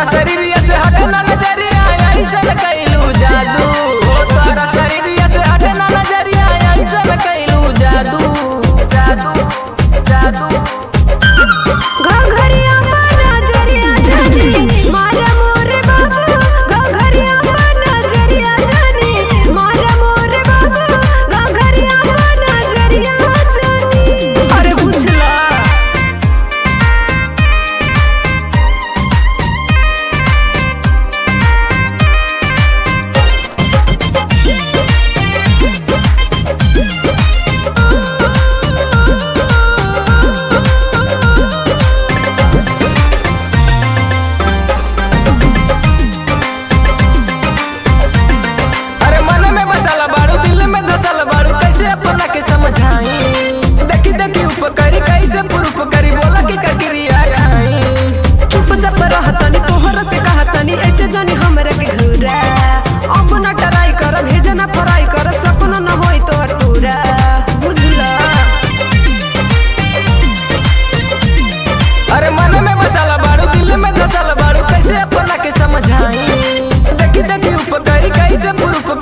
तोरा शरीरिया से हटे ना नजरिया ऐसे कैलू जादू। तोरा शरीरिया से हटे ना नजरिया ऐसे कैलू जादू जादू जादू। घघरिया पर नजरिया जानी मारे मोरे बाबू, घघरिया पर नजरिया जानी मारे मोरे बाबू, घघरिया पर नजरिया जानी। अरे बुझला अपना के समझाई देखी देखी उपकारी कैसे पुरुष करी बोला की ककरिया खाई। चुपचाप रहतनी तोहर से कहतनी ऐसे जानी हमरा के घुरा। अब न टराई कर भेजा न फराई कर सपना न होई तोहर पूरा बुझला। अरे मन में बसाला बाड़ू दिल में धसाला बाड़ू कैसे अपना के समझाई देखी देखी उपकारी कैसे पुरुष